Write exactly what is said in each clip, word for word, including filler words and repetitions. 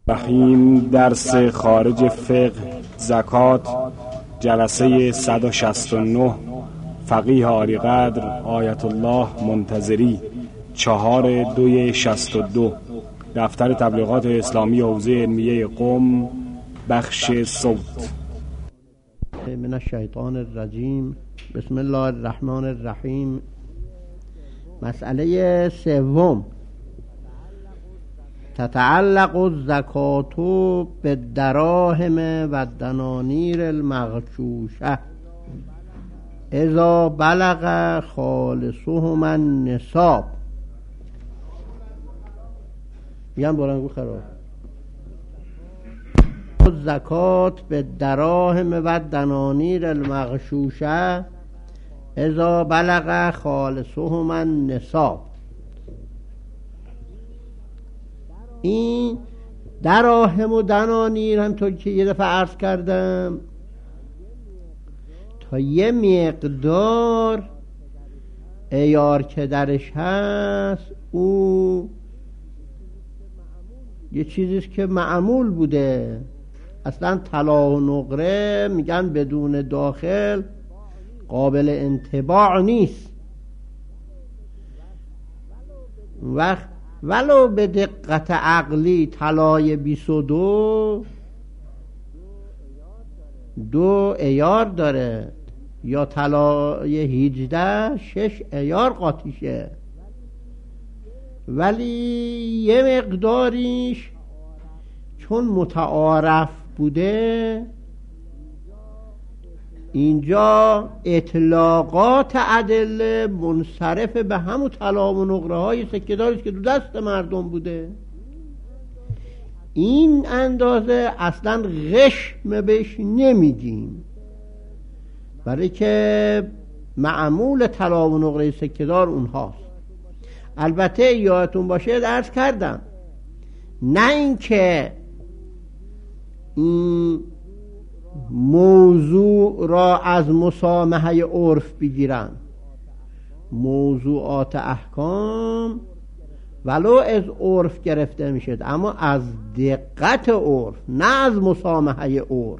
رحیم درس خارج فقه زکات جلسه صد و شصت و نه فقیه عالی قدر آیت الله منتظری چهار دوی شصت و دو دفتر تبلیغات اسلامی حوزه علمیه قم بخش صوت. من الشیطان الرجیم. بسم الله الرحمن الرحیم. مسئله سوم، تتعلق الزکات بالدراهم و الدنانیر المغشوشه اذا بلغ خالصهما النصاب. میگم بلنگو خراب. الزکات بالدراهم و الدنانیر المغشوشه اذا بلغ خالصهما النصاب. این دراهم و دنانیر همطور که یه دفعه عرض کردم تا یه مقدار عیار که درش هست او یه چیزیست که معمول بوده. اصلا طلا و نقره میگن بدون داخل قابل انطباع نیست. وقت ولو به دقت عقلی طلای بیست و دو دو عیار داره، یا طلای هجده شش عیار قاطیشه، ولی یه مقداریش چون متعارف بوده اینجا اطلاقات ادله منصرف به همون طلا و نقره های سکه‌داری که دو دست مردم بوده. این اندازه اصلا غشم بهش نمیگیم، برای که معمول طلا و نقره سکه‌دار اونهاست. البته یادتون باشه عرض کردم نه اینکه این موضوع را از مسامحه عرف بگیرن. موضوعات احکام ولو از عرف گرفته میشد، اما از دقت عرف، نه از مسامحه عرف.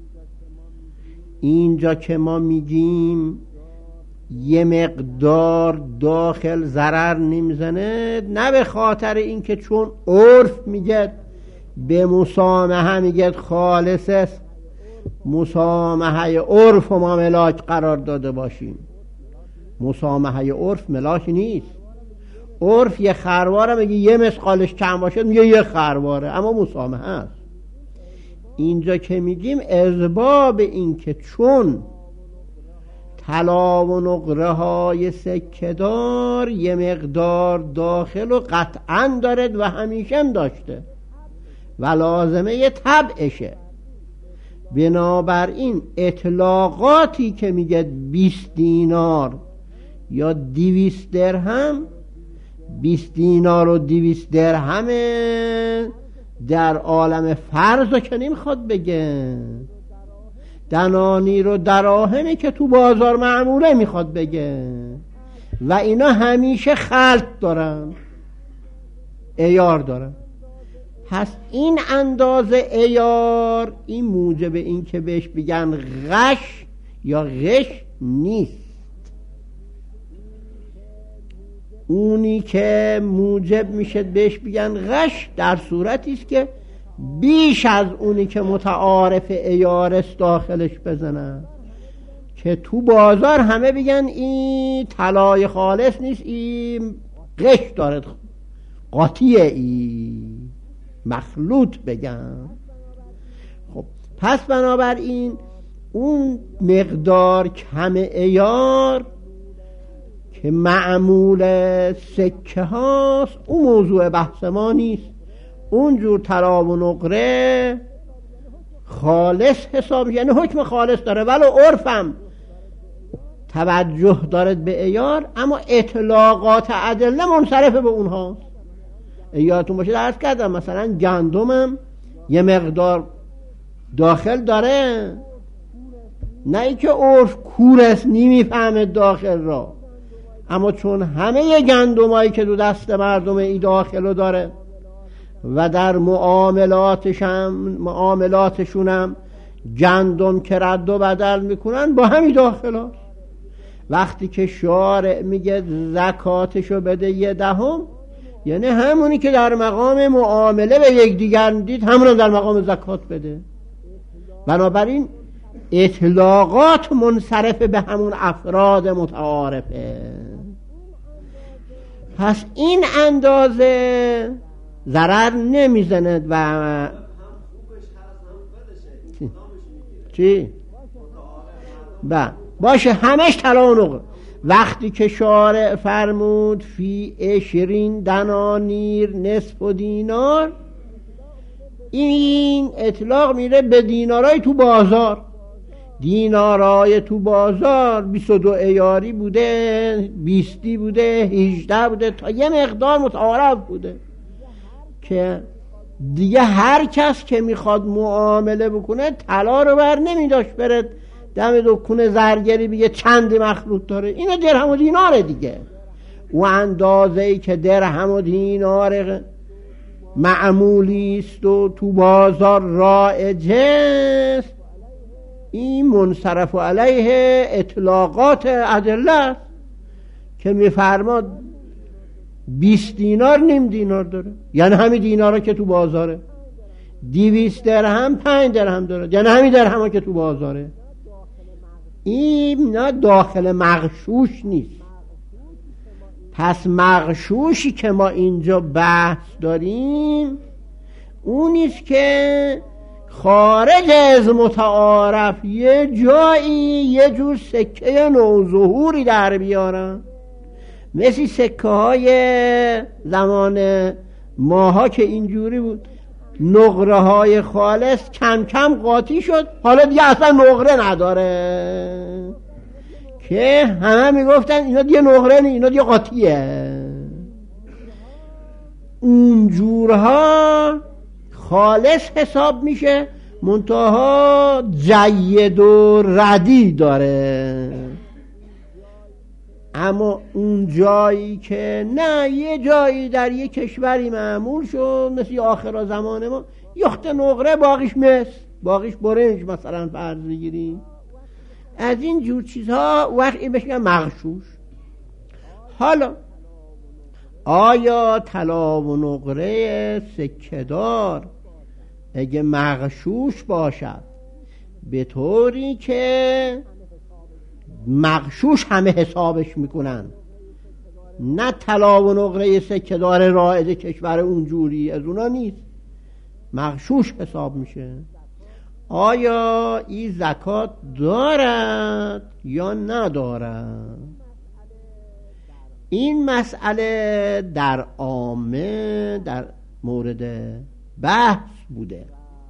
اینجا که ما میگیم یه مقدار داخل ضرر نمیزنه، نه به خاطر اینکه چون عرف میگه به مسامحه میگه خالص است، مسامحه عرف و ما ملاک قرار داده باشیم. مسامحه عرف ملاک نیست. عرف یه خرواره میگه یه مسقالش کم باشه میگه یه خرواره، اما مسامحه است. اینجا که میگیم اسباب این که چون طلا و نقره های سکه‌دار یه مقدار داخل و قطعا دارد و همیشه هم داشته و لازمه یه طبعشه، بنابراین اطلاقاتی که میگه بیست دینار یا دویست درهم، بیست دینار و دویست درهم در عالم فرض رو که نمیخواد بگه، دنانیر و دراهمی که تو بازار معموله میخواد بگه، و اینا همیشه خلط دارن، عیار دارن. پس این اندازه عیار این موجب این که بهش بگن غش یا غش نیست. اونی که موجب میشه بهش بگن غش در صورتی است که بیش از اونی که متعارف عیار است داخلش بزنن، که تو بازار همه بگن این طلای خالص نیست، این غش دارد، قاطیه، این مخلوط بگن. خب پس بنابراین اون مقدار کم عیار که معمول سکه هاست اون موضوع بحث ما نیست. اونجور طلا و نقره خالص حساب، یعنی حکم خالص داره، ولو عرفم توجه دارد به عیار، اما اطلاقات ادله منصرف به اونهاست. یادتون باشه درس کردم مثلا گندمم یه مقدار داخل داره، نه ای که عرف کورست نمیفهمه داخل را، اما چون همه گندمایی که دو دست مردم ای داخلو داره و در معاملاتشم معاملاتشونم گندم که رد و بدل میکنن با همین داخلات. وقتی که شارع میگه زکاتشو بده یه دهم، یعنی همونی که در مقام معامله به یکدیگر دید همون در مقام زکات بده. بنابراین اطلاقات منصرف به همون افراد متعارفه. پس این اندازه ضرر نمیزند و چی؟ با باشه همش طلا و نقره. وقتی که شارع فرمود فی عشرین دنانیر نصف و دینار، این اطلاق میره به دینارای تو بازار. دینارای تو بازار بیست و دو ایاری بوده، بیستی بوده، هجده بوده، تا یه مقدار متعارف بوده که دیگه هر کس که میخواد معامله بکنه طلا رو بر نمیداشت برد دم دکون زرگری بگه چند مخلوط داره. اینا درهم و دیناره دیگه. و اندازه‌ای که درهم و دینار معمولی است و تو بازار رایجه است، این منصرف علیه اطلاقات ادله است که میفرماد بیست دینار نیم دینار داره، یعنی همین دینارا که تو بازاره. دویست درهم پنج درهم داره، یعنی همین درهما که تو بازاره. این نه داخل مغشوش نیست. پس مغشوشی که ما اینجا بحث داریم اونیست که خارج از متعارف یه جایی یه جور سکه نوظهوری در بیارن، مثل سکه های زمان ماها که اینجوری بود. نقره های خالص کم کم قاطی شد، حالا دیگه اصلا نقره نداره که همه میگفتن اینا دیگه نقره نی، اینا دیگه قاطیه. اونجورها خالص حساب میشه، منتها جید و ردی داره. اما اون جایی که نه، یه جایی در یه کشوری معمول شد مثل آخر زمان ما، یخت نقره باقیش مس، باقیش برنج مثلا فرض بگیریم. از این جور چیزها وقتی بشن مغشوش. حالا آیا طلا و نقره سکه‌دار اگه مغشوش باشد به طوری که مغشوش همه حسابش میکنن، نه طلا و نقره سکه‌دار رائج کشور اونجوری از اونا نیست، مغشوش حساب میشه، آیا این زکات دارد یا ندارد؟ این مسئله در عامه در مورد بحث بوده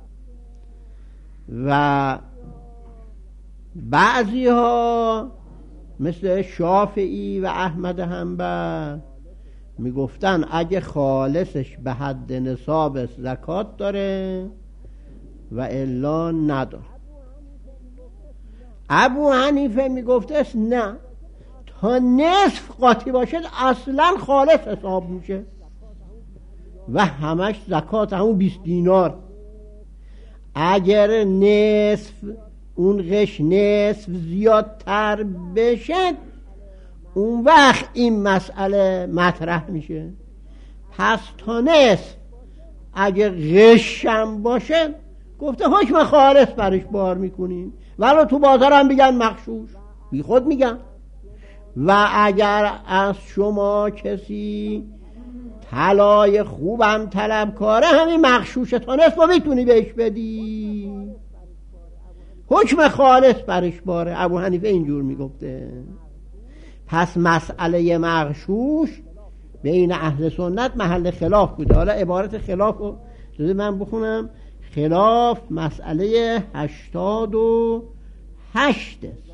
و بعضی ها مثل شافعی و احمد حنبل میگفتن اگه خالصش به حد نصاب زکات داره و الا نداره. ابو حنیفه میگفته نه، تا نصف قاطی باشد اصلا خالص حساب میشه و همش زکات همون بیست دینار. اگر نصف اون غش نصف زیادتر بشد اون وقت این مسئله مطرح میشه. پس تا نصف اگر غشم باشه گفته حکم خالص برش بار میکنیم، ولو تو بازار هم بگن مغشوش، بی خود میگن. و اگر از شما کسی طلای خوبم طلب کاره، همین مغشوشه تا نصف میتونی بهش بدی، حکم خالص برش باره. ابو حنیفه اینجور میگفته. پس مسئله مغشوش بین اهل سنت محل خلاف بوده. حالا عبارت خلاف رو من بخونم. خلاف مسئله هشتاد و هشت است.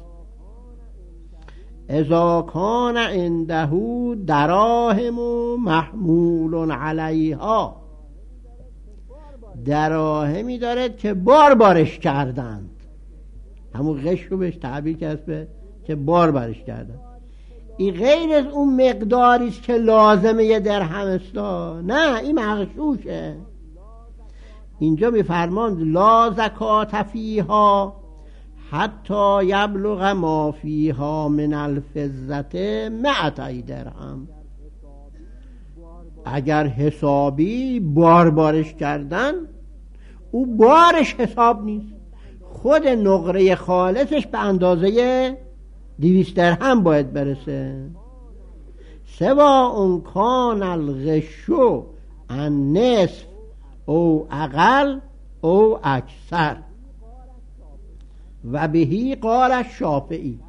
اذا کان عنده دراهم و محمول علیها، دراهمی دارد که بار بارش کردند، همون غش رو بهش تعبیر کرد به که بار بارش کردند. این غیر از اون مقداری است که لازمه یه درهم است. نه، این مغشوشه. اینجا میفرماند لا زکات فیها حتی یبلغ ما فیها من الفضة مئتی درهم. اگر حسابی بار بارش کردن، او بارش حساب نیست، خود نقره خالصش به اندازه دویست درهم باید برسه. سوا اون کان الغشو ان نصف او اقل او اکثر و بهی قال الشافعی.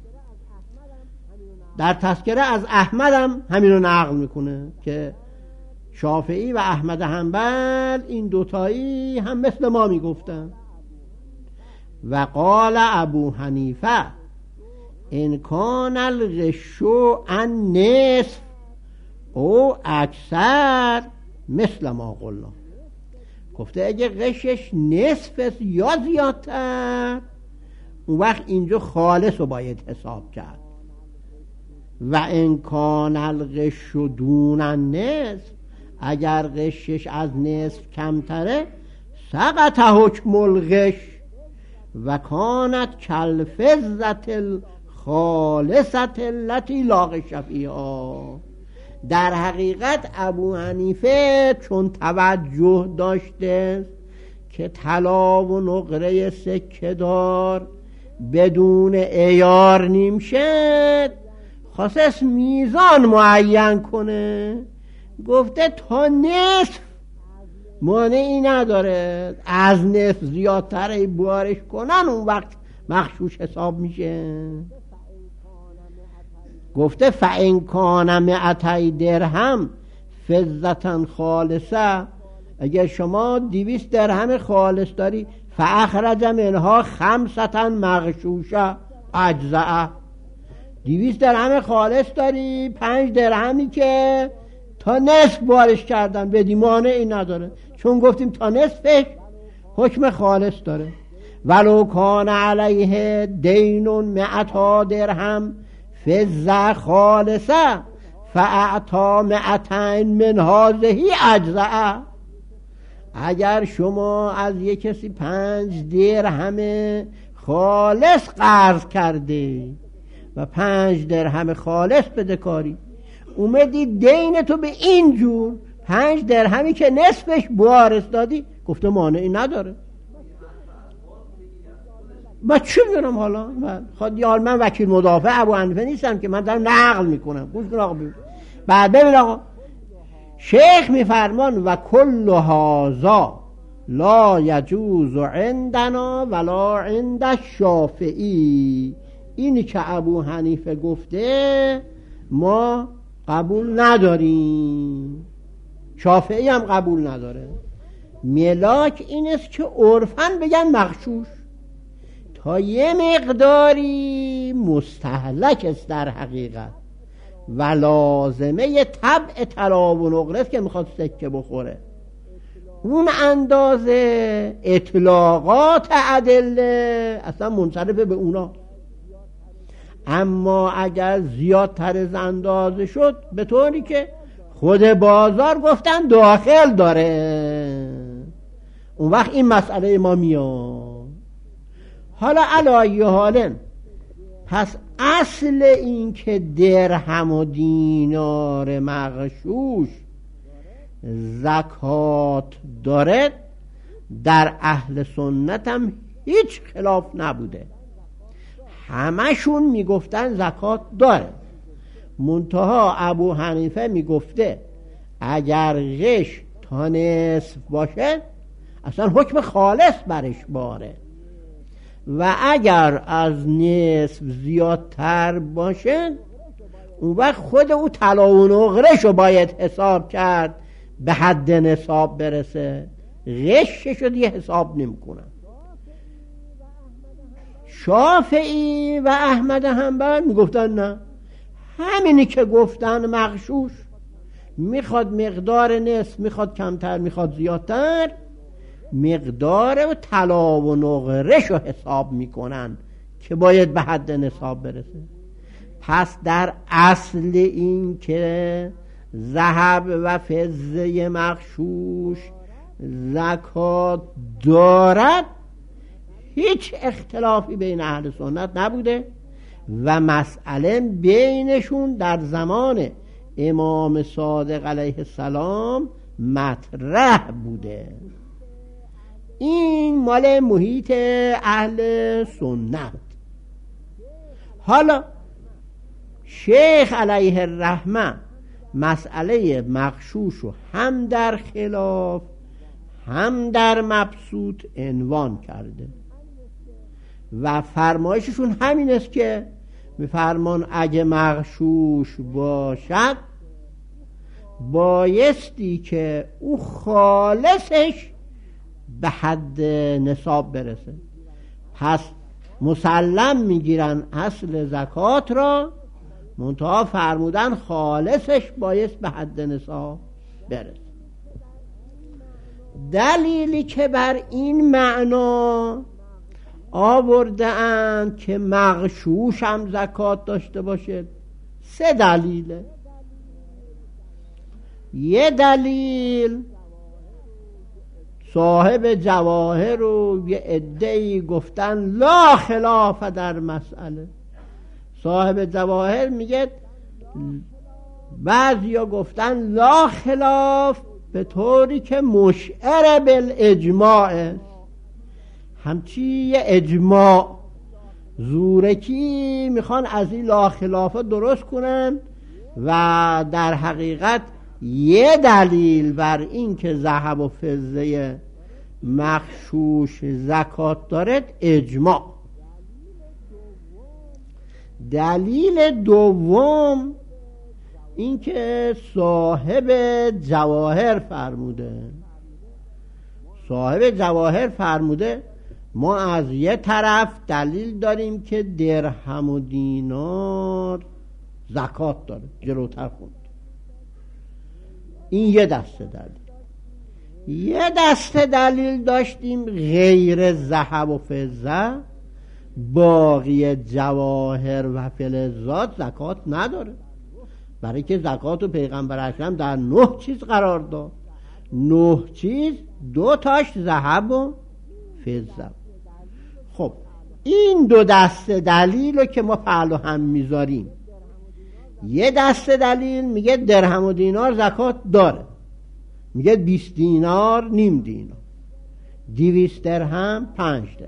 در تذکره از احمد هم همین رو نقل میکنه که شافعی و احمد حنبل این دوتایی هم مثل ما میگفتن. و قال ابو حنیفه ان کان الغشو ان نصف او اکثر مثل ما قلنا. گفته اگه غشش نصف است یا زیادتر، اون وقت اینجا خالص رو باید حساب کرد. و ان کان الغشو دون النصف، اگر غشش از نصف کمتره، سقط حکم الغش و کانت کالفضة الخالصة التي لا غش فیها. در حقیقت ابو حنیفه چون توجه داشته که طلا و نقره سکه دار بدون عیار نیم شد، خواست میزان معین کنه. گفته تا نصف مانعی نداره، از نصف زیادتر بارش کنن اون وقت مغشوش حساب میشه. گفته فإن کان مئتی درهم فضة خالصه، اگر شما دویست درهم خالص داری، فاخرج منها خمسة مغشوشه اجزاء. دویست درهم خالص داری، پنج درهمی که تا نصف بارش کردن بدی، مانعی نداره، چون گفتیم تا نصفش حکم خالص داره. ولو کان علیه دین مئتا درهم فضة خالصه فاعطا مئتین من هذه اجزاء. اگر شما از یک کسی پنج درهم خالص قرض کرده و پنج درهم خالص بدهکاری، اومدی دین تو به این جور پنج درهمی که نصفش بارش دادی، گفته مانعی نداره. با چی میدونم حالا؟ خود یار من وکیل مدافع ابو حنیفه نیستم که من دارم نقل میکنم. گوش کن آقا ببین. بعد ببین آقا، شیخ میفرمان و کل هذا لا یجوز عندنا ولا عند الشافعی. اینی که ابو حنیفه گفته ما قبول نداریم، شافعی هم قبول نداره. ملاک این است که عرفاً بگن مغشوش، تا یه مقداری مستهلک است در حقیقت و لازمه طبع طلا و نقره است که میخواد سکه بخوره. اون اندازه اطلاقات ادله اصلا منصرف به اونا. اما اگر زیادتر از اندازه شد، به طوری که خود بازار گفتن داخل داره، اون وقت این مسئله ما میاد. حالا علایه حالن، پس اصل این که درهم و دینار مغشوش زکات داره در اهل سنت هم هیچ خلاف نبوده، همشون میگفتن زکات داره. منتها ابو حنیفه میگفته اگر غش تا نصف باشه اصلا حکم خالص برش باره، و اگر از نصف زیادتر باشه اون وقت خود او طلا و نقره‌شو باید حساب کرد به حد نصاب برسه، غششو دیگه حساب نمی‌کنن. شافعی و احمد حنبل میگفتن نه، همینی که گفتن مغشوش، میخواد مقدار نصف، میخواد کمتر، میخواد زیادتر، مقدار طلا و نقره‌شو حساب میکنن که باید به حد نصاب برسه. پس در اصل این که ذهب و فضه مغشوش زکات دارد هیچ اختلافی بین اهل سنت نبوده و مسئله بینشون در زمان امام صادق علیه السلام مطرح بوده. این مال محیط اهل سنت. حالا شیخ علیه الرحمه مسئله مغشوش رو هم در خلاف هم در مبسوط عنوان کرده و فرمایششون همین است که میفرمان اگه مغشوش باشد بایستی که او خالصش به حد نصاب برسه. پس مسلم میگیرن اصل زکات را، منتها فرمودن خالصش بایست به حد نصاب برسه. دلیلی که بر این معنا آورده اند که مغشوش هم زکات داشته باشه سه دلیله. یه دلیل صاحب جواهر و یه عده‌ای گفتن لا خلاف در مسئله. صاحب جواهر میگه بعضیا گفتن لا خلاف به طوری که مشعر بالاجماع است، همچی یه اجماع زورکی میخوان از این لا خلافه درست کنن و در حقیقت یه دلیل بر این که ذهب و فضه مغشوش زکات دارد اجماع. دلیل دوم این که صاحب جواهر فرموده صاحب جواهر فرموده ما از یه طرف دلیل داریم که درهم و دینار زکات داره، جلوتر خوند. این یه دسته دلیل. یه دسته دلیل داشتیم غیر ذهب و فضه، باقی جواهر و فلزات زکات نداره، برای که زکات و پیغمبر اکرم در نه چیز قرار داد. نه چیز، دو تاش ذهب و فضه. خب این دو دسته دلیل رو که ما پهلو هم میذاریم، یه دسته دلیل میگه درهم و دینار زکات داره، میگه بیست دینار نیم دینار، دویست درهم پنج درهم.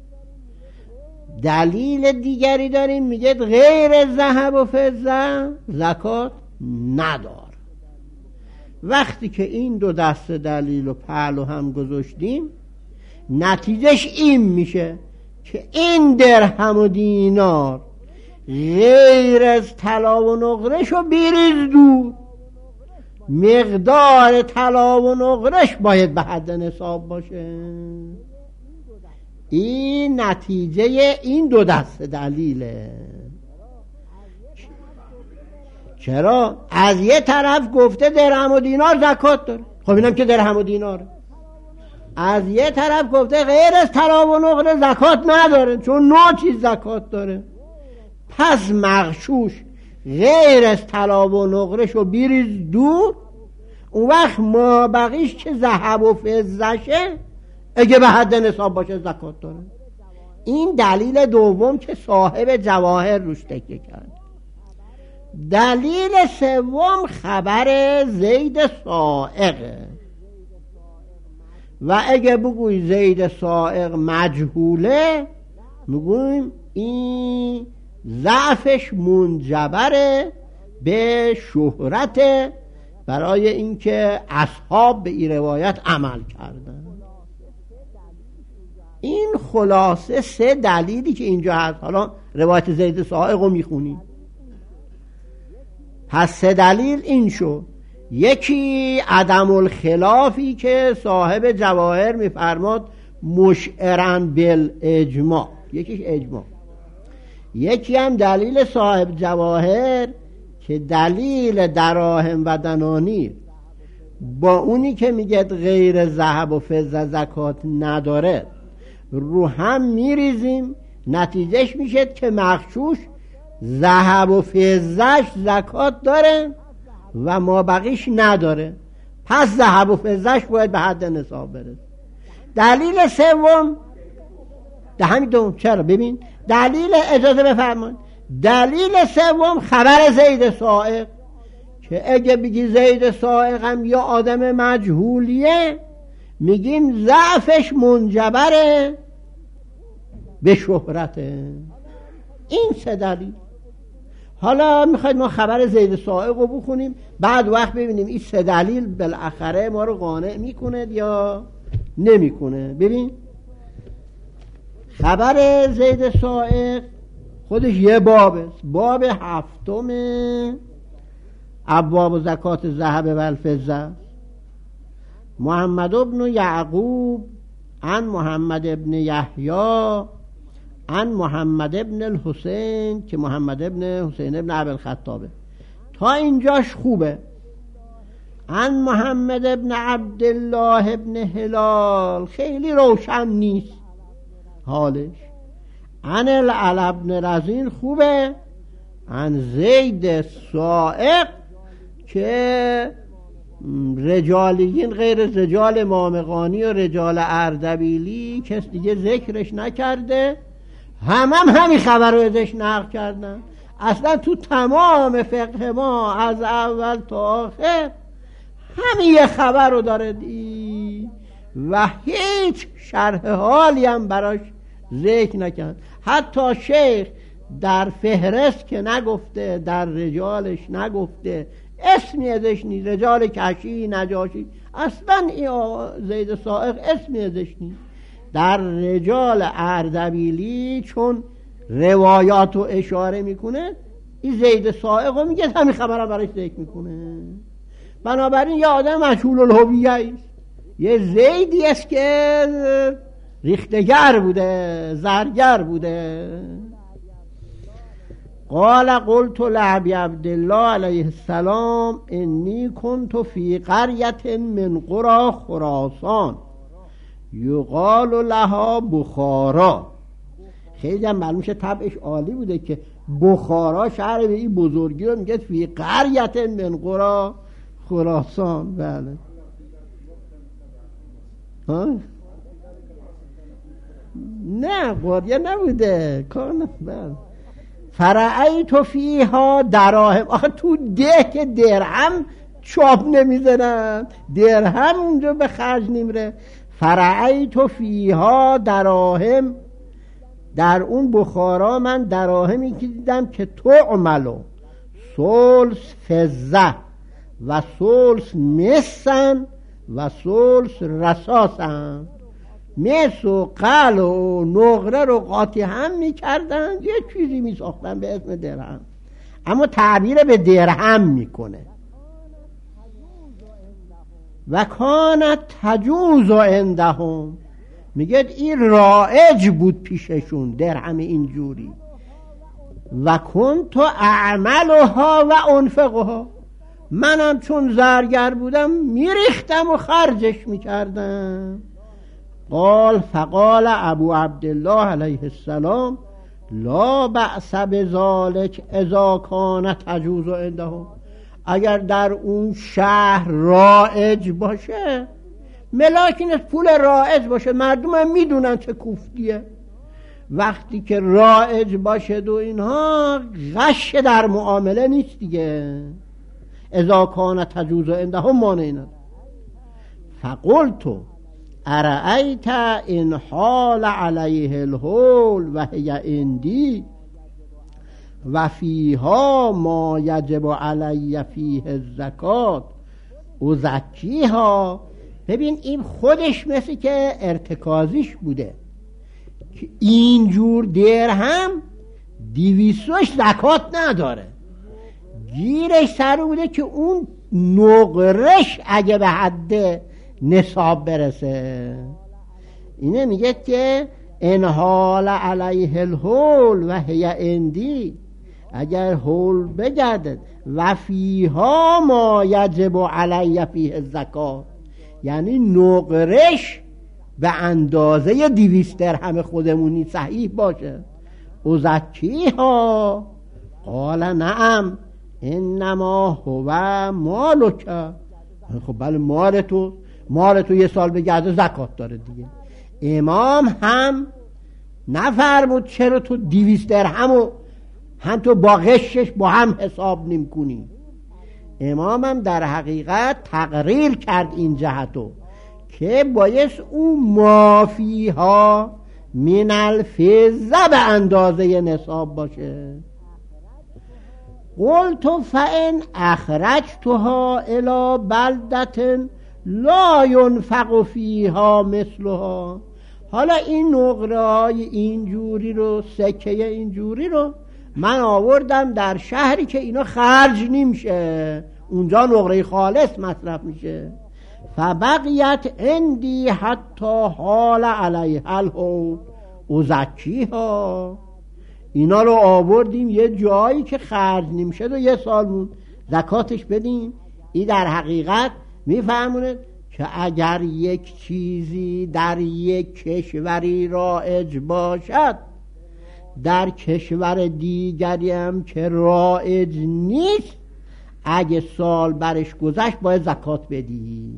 دلیل دیگری داریم میگه غیر ذهب و فضه زکات نداره. وقتی که این دو دسته دلیل رو پهلو هم گذاشتیم نتیجهش این میشه که این درهم و دینار غیر از طلا و نقرش و بیریز دور، مقدار طلا و نقرش باید به حد نصاب باشه. این نتیجه این دو دسته دلیله. چرا؟ از یه طرف گفته درهم و دینار زکات داره، خب اینم که درهم و دیناره. از یه طرف گفته غیر از طلا و نقره زکات نداره، چون نوع چیز زکات داره. پس مغشوش غیر از طلا و نقرش و بیریز دور، اون وقت ما بقیش که ذهب و فضهشه اگه به حد نصاب باشه زکات داره. این دلیل دوم که صاحب جواهر روش تکیه کرد. دلیل سوم خبر زید سائقه و اگه بگوی زید سائق مجهوله میگویم این ضعفش منجبره به شهرت، برای اینکه اصحاب به این روایت عمل کردن. این خلاصه سه دلیلی که اینجا هست. حالا روایت زید سائق رو میخونیم. پس سه دلیل این شد. یکی عدم الخلافی که صاحب جواهر میفرماد مشعرن بالاجماع، یکیش اجماع. یکی هم دلیل صاحب جواهر که دلیل دراهم و دنانیر با اونی که میگه غیر ذهب و فضه زکات نداره رو هم میریزیم، نتیجهش میشه که مغشوش ذهب و فضهش زکات داره و ما بقیش نداره، پس ذهب و فضهش باید به حد نصاب برسه. دلیل سوم ده همین دوم. چرا؟ ببین دلیل، اجازه بفرمایید، دلیل سوم خبر زید سائق، که اگه بگی زید سائق هم یا آدم مجهولیه میگیم ضعفش منجبره به شهرته. این سه دلیل. حالا میخواید ما خبر زید سائق رو بخونیم، بعد وقت ببینیم این سه دلیل بالاخره ما رو قانع میکنه یا نمیکنه. ببین خبر زید سائق خودش یه بابه، باب هفتم ابواب زکات الذهب و الفضه. محمد ابن یعقوب عن محمد ابن یحیی عن محمد ابن الحسین، که محمد ابن حسین ابن ابوالخطابه. تا اینجاش خوبه. عن محمد ابن عبدالله ابن هلال خیلی روشن نیست حالش. عن العلا ابن رزین خوبه. عن زید سائق که رجالیین غیر رجال مامقانی و رجال اردبیلی کس دیگه ذکرش نکرده، هم هم همین خبر رو ازش نقل کردن. اصلا تو تمام فقه ما از اول تا آخر همین یه خبر رو داره دی و هیچ شرح حالی هم براش ذکر نکرد. حتی شیخ در فهرست که نگفته، در رجالش نگفته، اسمی ازش نیست. رجال کشی، نجاشی، اصلا این زید سائق اسمی ازش نیست. در رجال اردبیلی چون روایات رو اشاره میکنه، این زید سائق رو میگه، همین خبر براش ذکر میکنه. بنابراین یه آدم مجهول الهویه است، یه زیدی است که ریختگر بوده، زرگر بوده. قال قلت لعبی عبدالله علیه السلام انی کنت فی قریت من قرى خراسان یقال لها بخارا. خیلی هم معلوم شه طبعش عالی بوده که بخارا شهر به این بزرگی رو میگه فی قریت من قرى خراسان. بله ها؟ نه قریه نبوده کار. بله فرعیت فیها دراهم. آخه تو ده که درهم چاپ نمیزنن، درهم اونجا به خرج نمیره. فرعیت فیها دراهم، در اون بخارا من دراهمی که دیدم که تعملو سلس فضه و سلس مسن و سلس رصاصن. مس و قل و نقره رو قاطی هم میکردن، یه چیزی میساختن به اسم درهم، اما تعبیر به درهم میکنه. و کانت تجوز عندهم، میگه این رایج بود پیششون درهم اینجوری. و کنت اعملها و انفقها، منم چون زرگر بودم میریختم و خرجش میکردم. قال فقال ابو عبدالله علیه السلام لا بأس بذلک اذا کان تجوز عندهم. اگر در اون شهر رایج باشه، ملاکین پول رایج باشه، مردم هم میدونن چه کوفتیه، وقتی که رایج باشه و اینها غش در معامله نیست دیگه. اذا کان تجوز عندهم مانع نداره. فقلت ارأیت ان حال علیه الحول و هی عندی و فیها ما یجب علی فیه الزکات و زکیها. ببین این خودش مثل که ارتکازیش بوده که اینجور درهم دیویسوش زکات نداره، گیرش سر بوده که اون نقرش اگه به حد نصاب برسه. اینه میگه که انحال علیه الحول و هی عندی، اگر حول بگردد و فیها ما یجب علی فیه الزکات، یعنی نقرش به اندازه دویست درهم خودمونی صحیح باشه. و زکیها قال نعم انما هو مالک. خب بله مال تو، مال تو یه سال بگرده زکات داره دیگه. امام هم نفرمود چرا تو دیویست درهمو هم تو با غشش با هم حساب نمی کنی. امام هم در حقیقت تقریر کرد این جهتو که بایست اون مافیها من الفضه به اندازه نصاب باشه. قلت فإن اخرجتها الى بلدة لا ينفق فيها مثلها. حالا این نقره های اینجوری رو، سکه اینجوری رو من آوردم در شهری که اینا خرج نمیشه، اونجا نقره خالص مصرف میشه. فبقیت عندی حتی حال علیها الحول ازکیها. اینا رو آوردیم یه جایی که خرج نمیشه و یه سال مون زکاتش بدیم. این در حقیقت میفهمونه که اگر یک چیزی در یک کشوری رایج باشد، در کشور دیگری هم که رایج نیست، اگه سال برش گذشت باید زکات بدی.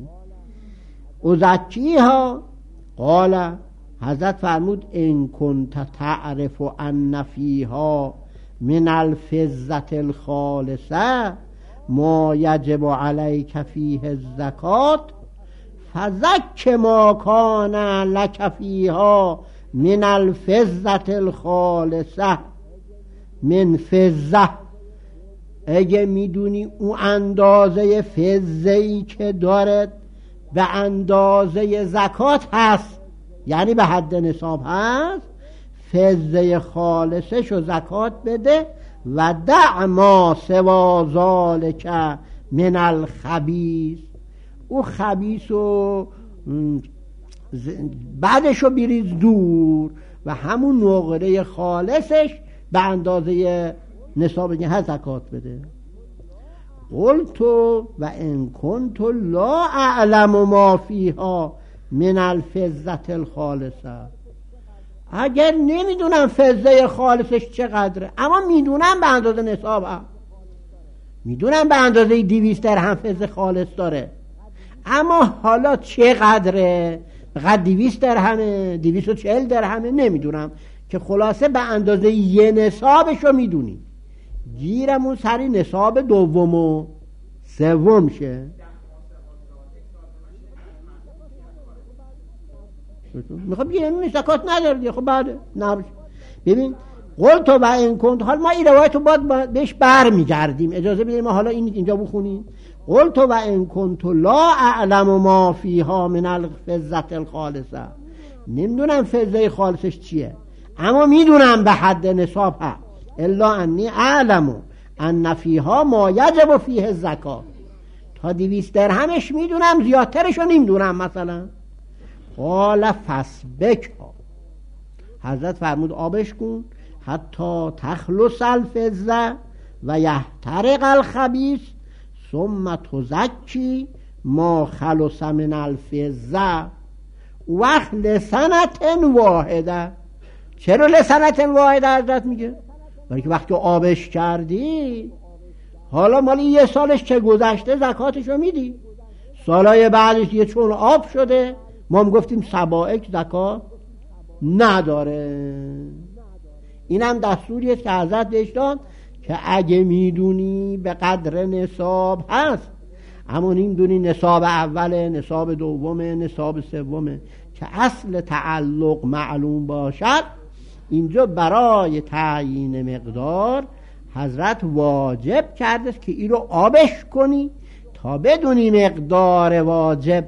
ازکیها. قال حضرت فرمود ان کنت تعرف ان فیها من الفضة الخالصه ما یجب علیک فیه الزکات فزک ما کان لک فیها من الفضة الخالصه من فضه. اگه میدونی اون اندازه فضه‌ای که دارد به اندازه زکات هست، یعنی به حد نصاب هست، فضه خالصش و زکات بده و دع ما سوا ذالک من الخبیث. او خبیث و بعدشو بریز دور و همون نقره خالصش به اندازه نصاب هست زکات بده. قلت و ان کنت لا اعلم ما فیها من الفضة الخالصه. اگر نمیدونم فضه خالصش چقدره، اما میدونم به اندازه نصاب هم، میدونم به اندازه دویست درهم فضه خالص داره، اما حالا چقدره، فقط دویست درهمه، دویست و چهل درهمه، نمیدونم، که خلاصه به اندازه یه نصابشو میدونی. گیرمون سری نصاب دوم و سوم شه. میخوام بگم این زکات نداره دیگه. خب بعد نه ببین قلت و این کنت، حال ما این روایتو باید بهش بر میگردیم، اجازه بدید ما حالا این اینجا بخونیم. قلت و این کنت لا اعلم ما فیها من الفضة الخالصه. نمیدونم فضه خالصش چیه، اما میدونم به حد نصاب ها. الا انی اعلم ان فیها ما یجب فیه الزکات. تا دویست درهمش میدونم، زیادترشو نمیدونم. مثلا قال فسبک ها. حضرت فرمود آبش کن حتی تخلص الفضه و یحترق الخبیث ثم تزکی ما خلص من الفضه وقت لسنت واحده. چرا لسنت واحده حضرت میگه؟ برای که وقتی آبش کردی، حالا مالی یه سالش که گذشته زکاتشو میدی، سالای بعدش یه چون آب شده، ما هم گفتیم سبائک زکات نداره. اینم دستوریه که حضرت بهش داد که اگه میدونی به قدر نصاب هست، اما نمیدونی نصاب اوله، نصاب دومه، نصاب سومه، که اصل تعلق معلوم باشد، اینجا برای تعیین مقدار حضرت واجب کرده که این رو آبش کنی تا بدونی مقدار واجب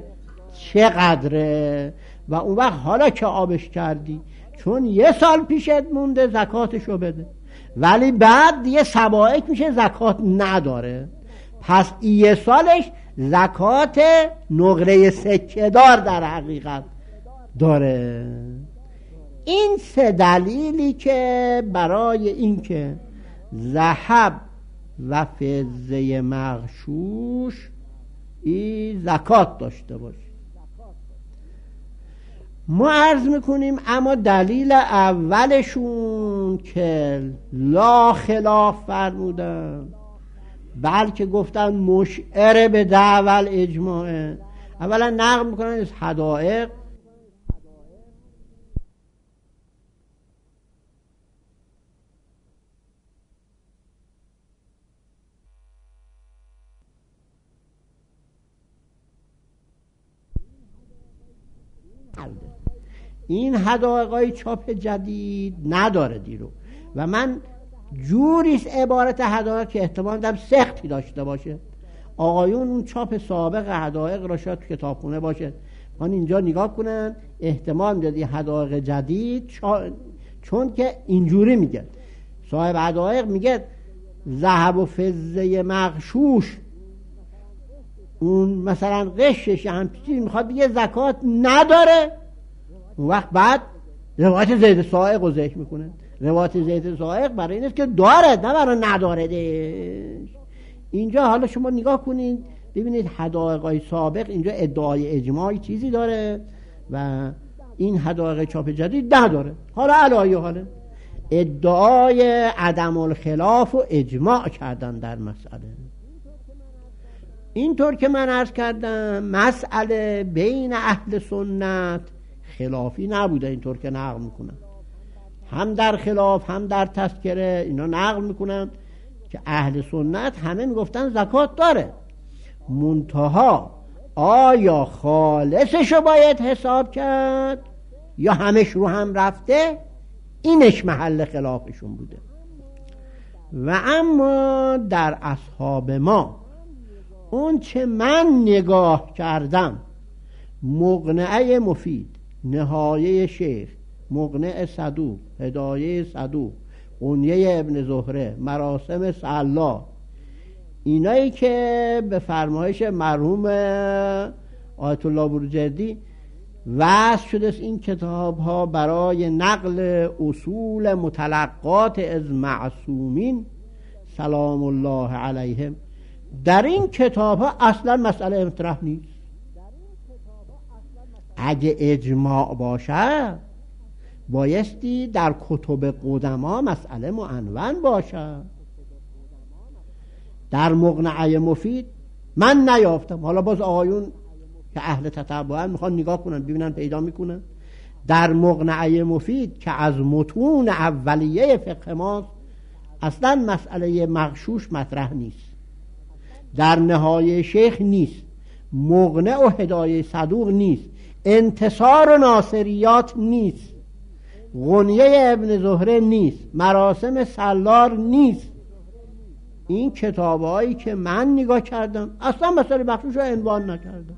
چقدره. و اون وقت حالا که آبش کردی، چون یه سال پیشت مونده، زکاتشو بده، ولی بعد یه سبائک میشه زکات نداره، پس یه سالش زکات نقره سکه دار در حقیقت داره. این سه دلیلی که برای این که ذهب و فضه مغشوش این زکات داشته باشه. ما عرض میکنیم اما دلیل اولشون که لا خلاف فرمودن، بلکه گفتن مشعر به دعوال اجماعه. اولا نقل میکنن از حدائق، این حدائقای چاپ جدید نداره دیرو و من جوریست عبارت حدائق که احتمال دارم سختی داشته باشه. آقایون اون چاپ سابق حدائق را شاید تو کتابخونه باشه، من اینجا نگاه کنن احتمال دادی حدائق جدید چا... چون که اینجوری میگه صاحب حدائق میگه ذهب و فضه مغشوش، اون مثلا قشش هم چیزی میخواد بگه زکات نداره. اون وقت بعد روایت زید سائق رو ذکر میکنه. روایت زید سائق برای این است که داره، نه برای نداره دهش. اینجا حالا شما نگاه کنید ببینید حدائقای سابق اینجا ادعای اجماعی چیزی داره و این حدائق چاپ جدید نداره. حالا علایه حاله ادعای عدم الخلاف و اجماع کردن در مسئله. اینطور که من عرض کردم مسئله بین اهل سنت خلافی نبوده، اینطور که نقل میکنن هم در خلاف هم در تذکره اینا نقل میکنن که اهل سنت همه میگفتن زکات داره، منتها آیا خالصشو باید حساب کرد یا همش رو هم رفته، اینش محل خلافشون بوده. و اما در اصحاب ما اون چه من نگاه کردم مقنعه مفید، نهایه شیخ، مقنع صدوق، هدایه صدوق، غنیه ابن زهره، مراسم سلا، اینایی که به فرمایش مرحوم آیت الله بروجردی وضع شده است این کتاب ها برای نقل اصول متلقات از معصومین سلام الله علیهم، در این کتاب ها اصلا مسئله مطرح نیست. اگه اجماع باشه بایستی در کتب قدما مسئله معنون باشه. در مقنعه مفید من نیافتم، حالا باز آقایون که اهل تتبعن میخوان نگاه کنن ببینن پیدا میکنن. در مقنعه مفید که از متون اولیه فقه ماست اصلا مسئله مغشوش مطرح نیست. در نهایه شیخ نیست، مقنع و هدایه صدوق نیست، انتصار و ناصریات نیست، غنیه ابن زهره نیست، مراسم سلار نیست. این کتابایی که من نگاه کردم اصلا مسئله مغشوش رو عنوان نکردم.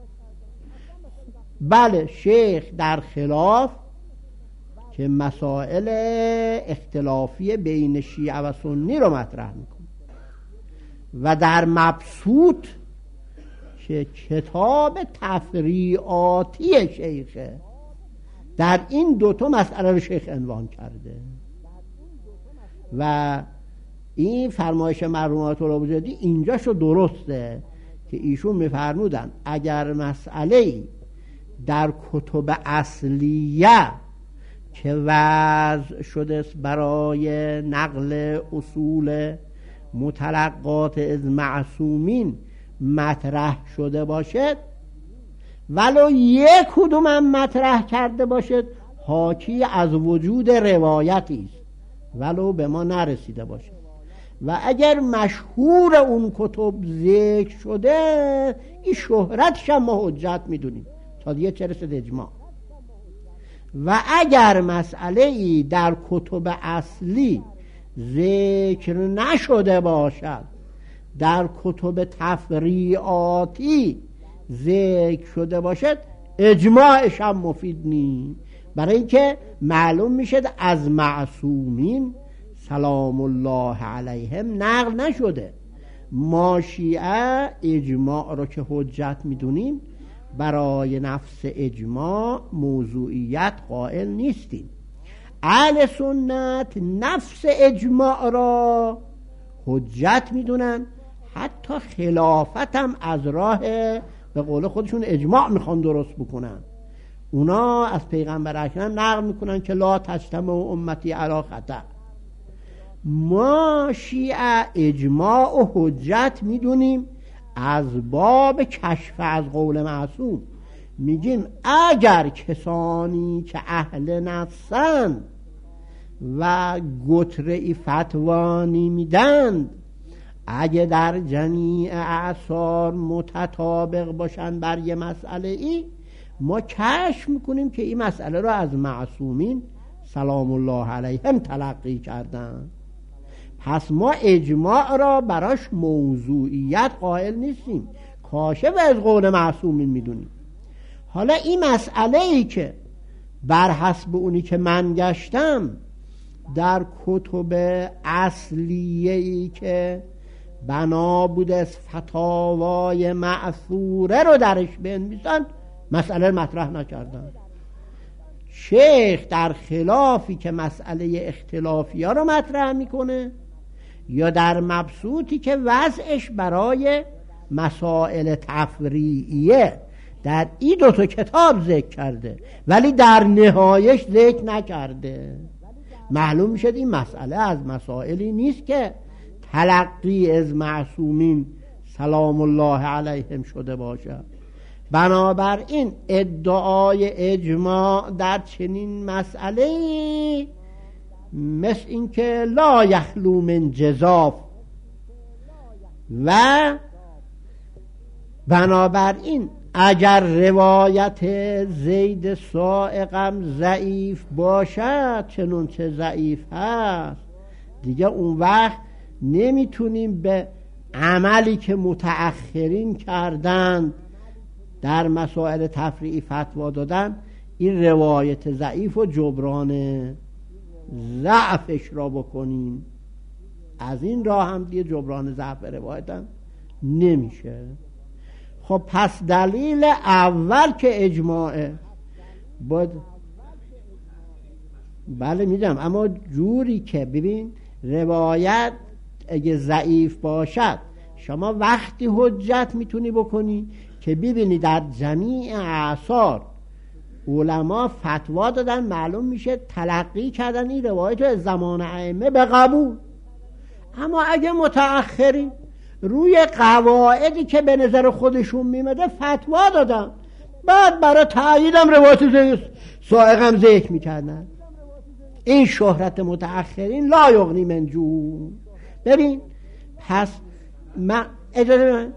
بله شیخ در خلاف که مسائل اختلافی بین شیعه و سنی رو مطرح میکنه و در مبسوط که کتاب تفریعاتی شیخه در این دوتا مسئله رو شیخ عنوان کرده و این فرمایش مرحوم آیت الله بروجردی اینجاشو درسته که ایشون میفرمودن اگر مسئله در کتب اصلیه که وضع شده است برای نقل اصول متلقات از معصومین مطرح شده باشد، ولو یک کدوم هم مطرح کرده باشد حاکی از وجود روایتی است ولو به ما نرسیده باشد، و اگر مشهور اون کتب ذکر شده این شهرتش هم ما حجت میدونیم تا دیگه چه رسد اجماع. و اگر مسئله ای در کتب اصلی ذکر نشده باشد در کتب تفریعاتی ذکر شده باشد اجماعش هم مفید نیست، برای اینکه معلوم میشد از معصومین سلام الله علیهم نقل نشده. ما شیعه اجماع رو که حجت میدونیم برای نفس اجماع موضوعیت قائل نیستیم. اهل سنت نفس اجماع را حجت میدونن، حتی خلافت هم از راه به قول خودشون اجماع میخوان درست بکنن. اونا از پیغمبر اکرم نقل میکنن که لا تجتمع امتی علی خطأ. ما شیعه اجماع و حجت میدونیم از باب کشف از قول معصوم. میگیم اگر کسانی که اهل نفسند و گتره‌ای فتوانی میدند اگه در جمیع اعصار متطابق باشن بر یه مسئله ای، ما کشف میکنیم که این مسئله رو از معصومین سلام الله علیهم تلقی کردن. پس ما اجماع را براش موضوعیت قائل نیستیم، کاشف از قول معصومین میدونیم. حالا این مسئله ای که بر حسب اونی که من گشتم در کتب اصلیه ای که بنا بود از فتاوای معثوره رو درش بنویسن، مسئله مطرح نکردن. شیخ در خلافی که مسئله اختلافی ها رو مطرح میکنه یا در مبسوطی که وضعش برای مسائل تفریعیه در این دو تا کتاب ذکر کرده، ولی در نهایش ذکر نکرده. معلوم میشه این مسئله از مسائلی نیست که تلقی از معصومین سلام الله علیهم شده باشه. بنابراین ادعای اجماع در چنین مسئله مثل این که لا یخلو من جزاف و بنابراین اگر روایت زید سائقم ضعیف باشد، چنون چه ضعیف هست، دیگه اون وقت نمیتونیم به عملی که متأخرین کردند در مسائل تفریعی فتوا دادن این روایت ضعیف و جبران ضعفش را بکنیم. از این راه هم دیگه جبران ضعف روایت هم نمیشه. خب پس دلیل اول که اجماعه باید بله میدونم، اما جوری که ببین روایت اگه ضعیف باشد شما وقتی حجت میتونی بکنی که ببینی در جمیع اعصار علما فتوا دادن، معلوم میشه تلقی کردن این روایت از زمان ائمه به قبول. اما اگه متأخرین روی قواعدی که به نظر خودشون میمده فتوا دادن، بعد برای تأییدم روایت سائقم ذکر میکردن، این شهرت متأخرین لا یغنی من جوع. ببین پس من اجازه من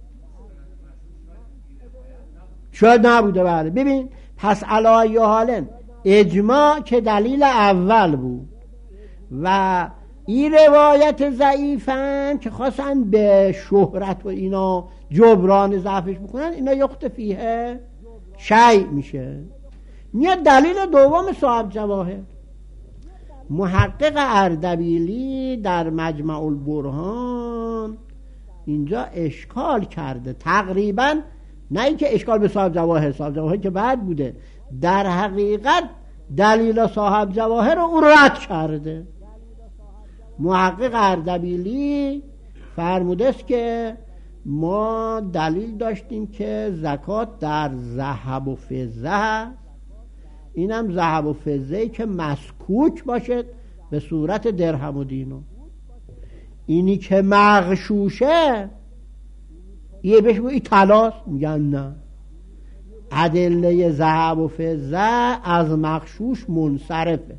شاید نبوده بله. ببین پس علی حالن اجماع که دلیل اول بود و این روایت ضعیفن که خواستن به شهرت و اینا جبران ضعفش بکنن، اینا یخت فیه شیء میشه. میاد دلیل دوم صاحب جواهر. محقق اردبیلی در مجمع البرهان اینجا اشکال کرده تقریبا، نه اینکه اشکال به صاحب جواهر، صاحب جواهر که بعد بوده، در حقیقت دلیل صاحب جواهر رو او رد کرده. محقق اردبیلی فرموده است که ما دلیل داشتیم که زکات در ذهب و فضه، اینم ذهب و فضه‌ای که مسکوک باشه به صورت درهم و دینار، اینی که مغشوشه یه بهش بگوی طلاست، میگن نه، ادله ذهب و فضه از مغشوش منصرفه.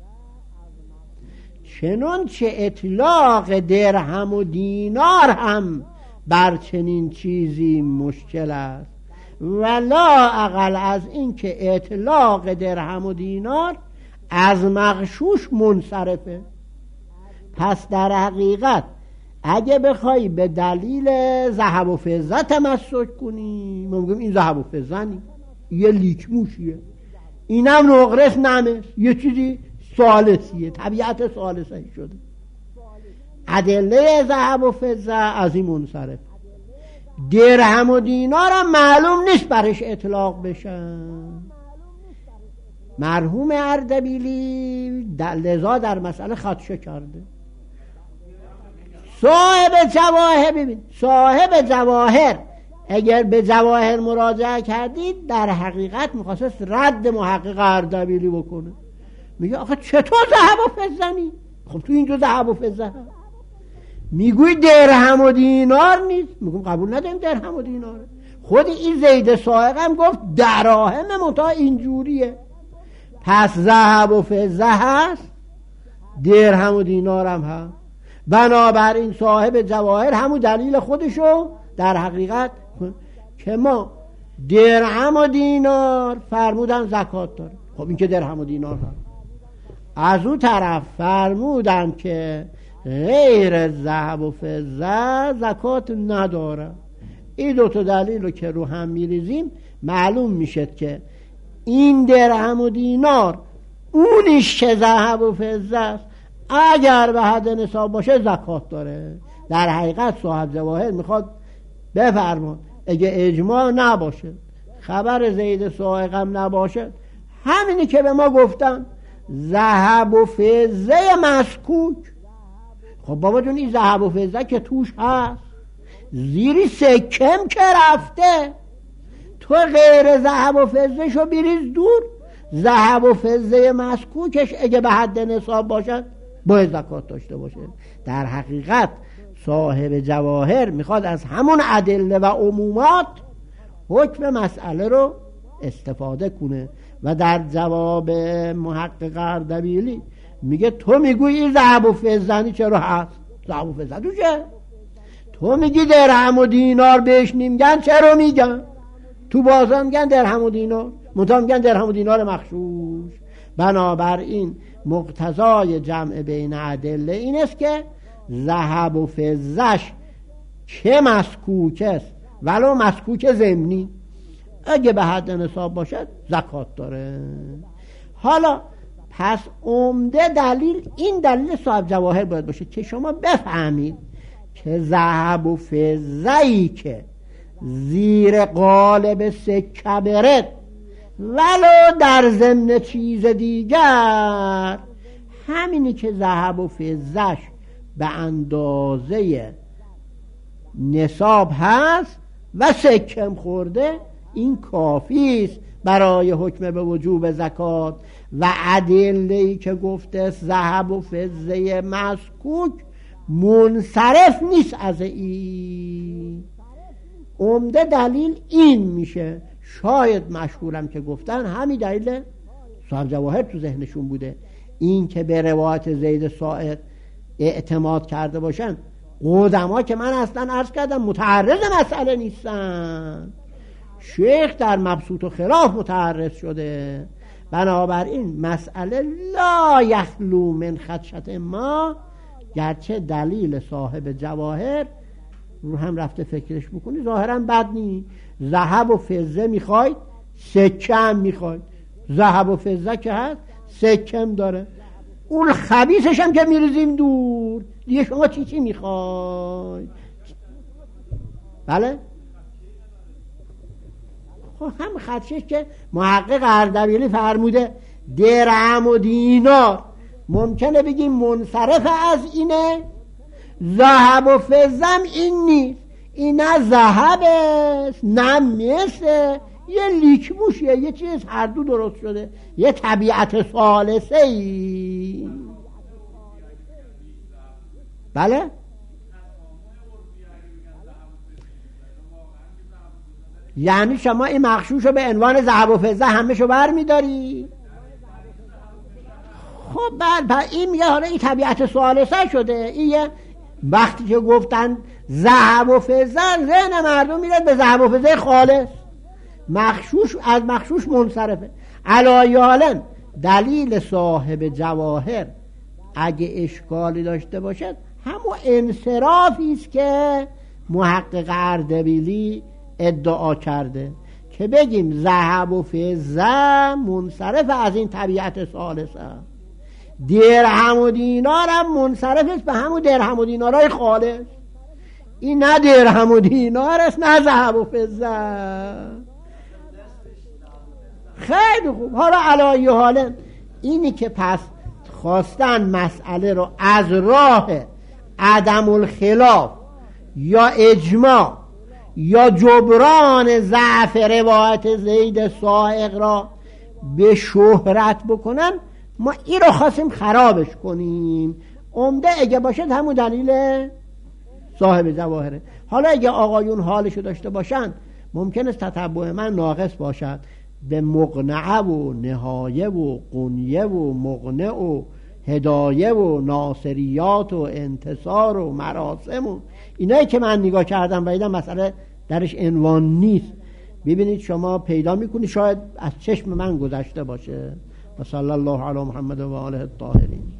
چنانچه اطلاق درهم و دینار هم بر چنین چیزی مشکل است، ولا اقل از این که اطلاق درهم و دینار از مغشوش منصرفه. پس در حقیقت اگه بخوای به دلیل ذهب و فضه تمسک کنی، ما میگیم این ذهب و فضه نی، یه لیکموشیه، اینم نقرس نمس، یه چیزی ثالثیه، طبیعت ثالثه شده. ادله ذهب و فضه از این منصرف. درهم و دینار هم معلوم نیست برش اطلاق بشن. مرحوم اردبیلی لذا در مسئله خدشه کرده. صاحب جواهر ببین، صاحب جواهر اگر به جواهر مراجعه کردید در حقیقت میخواست رد محقق اردبیلی بکنه. میگه آخه چطور ذهب و فضه نی؟ خب تو اینجا ذهب و فضه هست. میگوی درهم و دینار نیست. میگم قبول نداریم درهم و دیناره. خود این زید صاعق هم گفت دراهم منتها اینجوریه. پس ذهب و فضه هست، درهم و دینار هم هست. بنابراین صاحب جواهر همون دلیل خودشو در حقیقت که ما درهم و دینار فرمودن زکات داره. خب این که درهم و دینار هست. از اون طرف فرمودن که غیر ذهب و فضه زکات نداره. این دو تا دلیل رو که رو هم میریزیم معلوم میشه که این درهم و دینار اونیش که ذهب و فضه است اگر به حد نصاب باشه زکات داره. در حقیقت صاحب جواهر میخواد بفرمان اگه اجماع نباشه، خبر زید صاعق هم نباشه، همینی که به ما گفتن ذهب و فضه مسکوک. خب بابا جون این ذهب و فضه که توش هست، زیری سکم که رفته، تو غیر ذهب و فضه شو بریز دور. ذهب و فضه مسکوکش اگه به حد نصاب باشد باید زکات داشته باشه. در حقیقت صاحب جواهر میخواد از همون ادله و عمومات حکم مسئله رو استفاده کنه و در جواب محقق اردبیلی میگه تو میگوی این ذهب و فضه چرا هست؟ ذهب و فضه توشه. تو میگی درهم و دینار بهش نمیگن، چرا میگن؟ تو بازار میگن درهم و دینار، منتها میگن درهم و دینار مغشوش. بنابراین مقتضای جمع بین ادله این است که ذهب و فضهش که مسکوک است ولو مسکوک ضمنی اگه به حد نصاب باشد زکات داره. حالا پس عمده دلیل این دلیل صاحب جواهر باید باشه که شما بفهمید که ذهب و فضه‌ای که زیر قالب سکه برد ولو در ضمن چیز دیگر، همینی که ذهب و فضه‌اش به اندازه نصاب هست و سکم خورده، این کافی است برای حکم به وجوب زکات. و ادله‌ای که گفته ذهب و فضه مسکوک منصرف نیست از این. عمده دلیل این میشه. شاید مشهورم که گفتن همین دلیل صاحب جواهر تو ذهنشون بوده، این که به روایت زید صاعق اعتماد کرده باشن. قدما که من اصلا عرض کردم متعرض مسئله نیستن، شیخ در مبسوط و خلاف متعرض شده. بنابراین مسئله لا یخلو من خدشت ما، گرچه دلیل صاحب جواهر رو هم رفته فکرش بکنی ظاهرا بد نی. ذهب و فضه میخواید، سکه هم میخواید. ذهب و فضه که هست سکه هم داره، اون خبیثش هم که میریزیم دور دیگه. شما چی چی میخواید؟ بله خب هم خدشش که محقق اردبیلی فرموده درهم و دینار ممکنه بگیم منصرف از اینه، ذهب و فضم این نیست. این نه ذهب است نه مثل، یه لیکموشیه، یه چیز هر دو درست شده، یه طبیعت ثالثه ای. بله یعنی شما این مغشوش رو به عنوان ذهب و فضه همه شو بر میداری؟ خب بله این میگه حالا این طبیعت ثالثه شده. این وقتی که گفتن ذهب و فضه ذهن مردم میره به ذهب و فضه خالص، مغشوش از مغشوش منصرفه. علایالن دلیل صاحب جواهر اگه اشکالی داشته باشد همون انصرافی است که محقق اردبیلی ادعا کرده که بگیم ذهب و فضه منصرف از این طبیعت ثالثه، درهم و دینار هم منصرف است به همون درهم و دینارهای خالص. این نه درهم و دینار است نه ذهب و فضه. خیلی خوب. حالا علایه حالا اینی که پس خواستن مسئله رو از راه عدم الخلاف یا اجماع یا جبران ضعف روایت زید سائق را به شهرت بکنن، ما این رو خواستیم خرابش کنیم. عمده اگه باشد همون دلیل صاحب جواهره. حالا اگه آقایون حالشو داشته باشن ممکن است تتبع من ناقص باشد، به مقنعه و نهایه و قنیه و مقنع و هدایه و ناصریات و انتصار و مراسم و اینایی که من نگاه کردم و اینا مسئله درش عنوان نیست. ببینید شما پیدا میکنید شاید از چشم من گذشته باشه. و صلی الله علی محمد و آله الطاهرین.